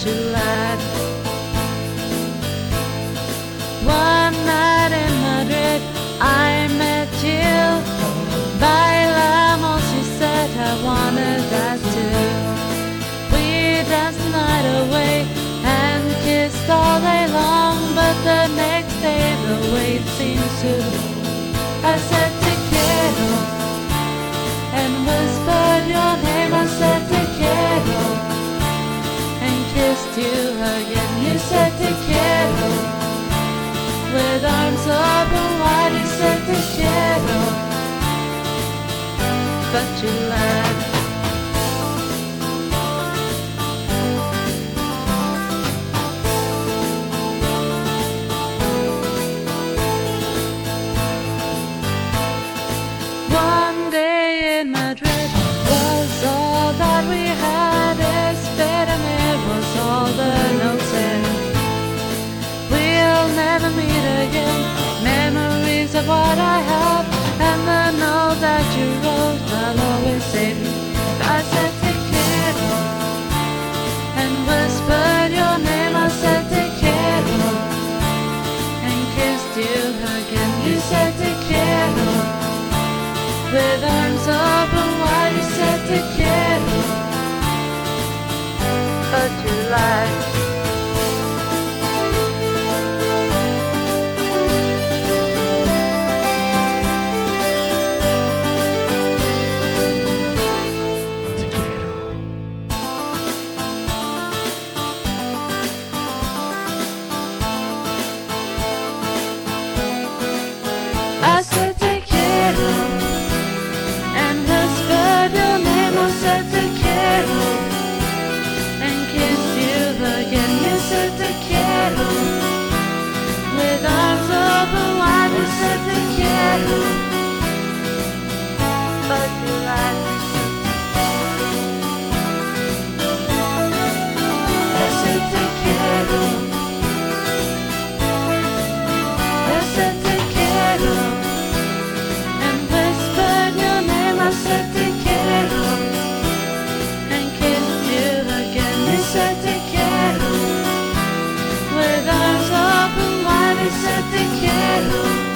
you lied. One night in Madrid I met you. Bailamos, she said, I wanted that too. We danced the night away and kissed all day long, but the next day the wait seemed to. I said te quiero and whispered your name. I said te quiero and kissed you again. You said te quiero with arms open wide. You said te quiero, but you lied. One day in Madrid was all that we had. Espérame was all the notes said. We'll never meet again. Memories of what I have, and the note that you wrote, I'll always save you. I said te quiero and whispered your name. I said te quiero and kissed you again. You said te quiero with arms open wide. You said te quiero, but you lied. I said te quiero and whispered your name. I said te quiero and kissed you again. You said te quiero with arms open wide. You said te quiero, but you lied. I said te quiero. I said te quiero and whispered your name. I said te quiero and kissed you again. You said te quiero with arms open wide. You said te quiero.